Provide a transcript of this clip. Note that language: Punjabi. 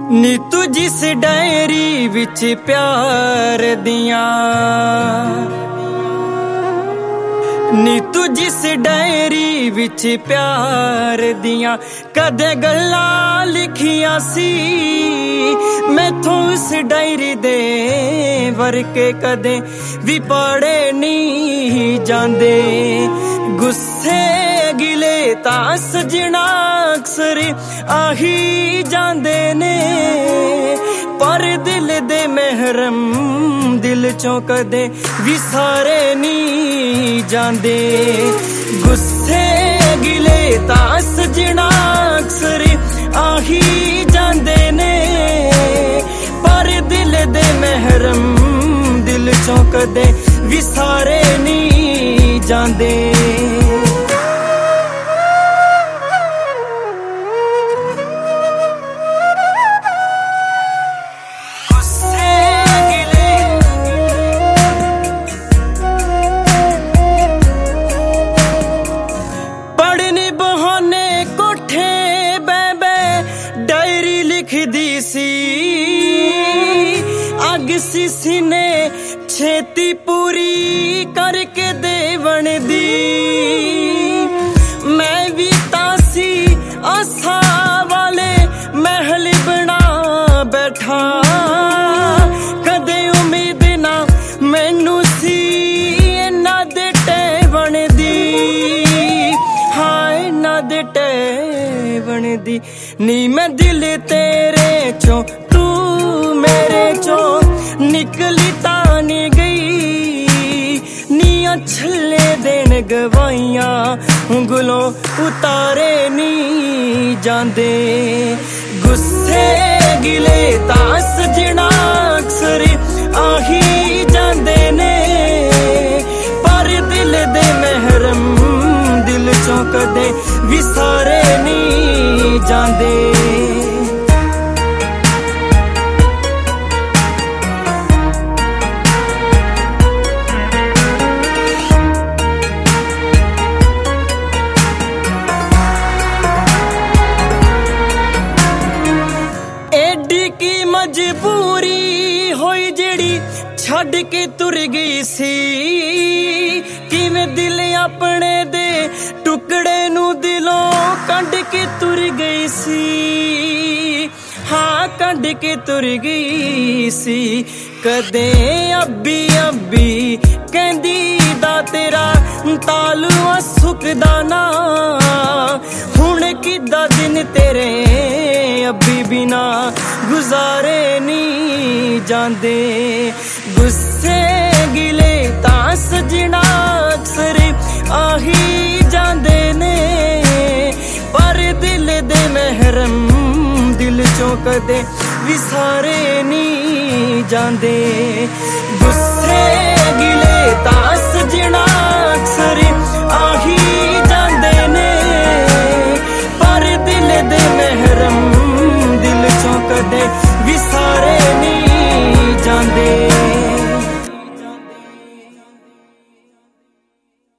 ਨੀ ਤੂੰ ਜਿਸ ਡਾਇਰੀ ਵਿੱਚ ਪਿਆਰ ਦੀਆਂ, ਨੀ ਤੂੰ ਜਿਸ ਡਾਇਰੀ ਵਿੱਚ ਪਿਆਰ ਦੀਆਂ ਕਦੇ ਗੱਲਾਂ ਲਿਖੀਆਂ ਸੀ, ਮੈਥੋਂ ਉਸ ਡਾਇਰੀ ਦੇ ਵਰਕੇ ਕਦੇ ਵੀ ਪੜੇ ਨਹੀਂ ਜਾਂਦੇ। ਗੁੱਸੇ ਗਿਲੇ ਤਾਂ ਸਜਣਾ ਅਕਸਰ ਆਹੀ ਜਾਂਦੇ ਨੇ, ਪਰ ਦਿਲ ਦੇ ਮਹਿਰਮ ਦਿਲ ਚੋਂ ਕਦੇ ਵਿਸਾਰੇ ਨਹੀਂ ਜਾਂਦੇ। ਗੁੱਸੇ ਗਿਲੇ ਤਾਂ ਸਜਣਾ ਅਕਸਰ ਆਹੀ ਜਾਂਦੇ ਨੇ, ਪਰ ਦਿਲ ਦੇ ਮਹਿਰਮ ਦਿਲ ਚੋਂ ਕਦੇ ਵਿਸਾਰੇ ਨਹੀਂ ਜਾਂਦੇ। ਲਿਖਦੀ ਸੀ ਅੱਗ ਸੀ ਸੀਨੇ ਛੇਤੀ ਪੂਰੀ ਕਰਕੇ ਦੇਵਣ ਦੀ। ਮੈਂ ਵੀ ਤਾਂ ਸੀ ਆਸਾਂ ਵਾਲੇ ਮਹਿਲ ਬਣਾ ਬੈਠਾ, ਕਦੇ ਉਮੀਦ ਨਾ ਮੈਨੂੰ ਸੀ ਇਹਨਾਂ ਦੇ ਟੇਵਣ ਦੀ। ਹਾਂ ਇਹਨਾਂ ਦੇ ਟੇਵਣ ਦੀ। ਨੀ ਮੈਂ ਦਿਲ ਤੇਰੇ ਚੋਂ ਤੂੰ ਮੇਰੇ ਚੋਂ ਨਿਕਲੀ ਤਾਂ ਨੀ ਗਈ, ਨੀਆਂ ਛੱਲੇ ਦੇਣ ਗਵਾਈਆਂ ਉਂਗਲੋਂ ਉਤਾਰੇ ਨੀ ਜਾਂਦੇ। ਗੁੱਸੇ ਗਿਲੇ ਤਾਂ ਸਜਣਾ ਅਕਸਰ ਆਹੀ ਜਾਂਦੇ ਨੇ, ਪਰ ਦਿਲ ਦੇ ਮਹਿਰਮ ਦਿਲ ਚੋਂ ਕਦੇ ਵਿਸਾਰੇ ਨਹੀਂ ਜਾਂਦੇ। ਐਡੀ ਕੀ ਮਜਬੂਰੀ ਹੋਈ ਜਿਹੜੀ ਛੱਡ ਕੇ ਤੁਰ ਗਈ ਸੀ, ਕਿਵੇਂ ਦਿਲ ਆਪਣੇ ਦੇ ਟੁਕੜੇ ਨੂੰ ਦਿਲੋਂ ਕੱਢ ਕੇ ਤੁਰ ਗਈ ਸੀ। ਹਾਂ ਕੱਢ ਕੇ ਤੁਰ ਗਈ ਸੀ। ਕਦੇ ਅੱਬੀ ਅੱਬੀ ਕਹਿੰਦੀ ਦਾ ਤੇਰਾ ਤਾਲੂਆ ਸੁੱਕਦਾ ਨਾ, ਹੁਣ ਕਿੱਦਾਂ ਦਿਨ ਤੇਰੇ ਅੱਬੀ ਬਿਨਾ ਗੁਜ਼ਾਰੇ ਨਹੀਂ ਜਾਂਦੇ। ਗੁੱਸੇ ਗਿਲੇ ਤਾਂ ਸਜਣਾ ਅਕਸਰ ਆਹੀ ਜਾਂਦੇ ਨੇ, ਪਰ ਦਿਲ ਦੇ ਮਹਿਰਮ ਦਿਲ ਚੋਂ ਕਦੇ ਵਿਸਾਰੇ ਨਹੀਂ ਜਾਂਦੇ। ਗੁੱਸੇ ਗਿਲੇ ਤਾਂ ਸਜਣਾ ਅਕਸਰ ਆਹੀ